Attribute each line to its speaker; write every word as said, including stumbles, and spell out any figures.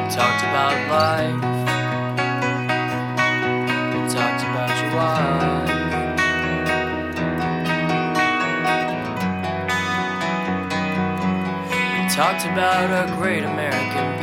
Speaker 1: talked about life. We talked about your wife. We talked about a great American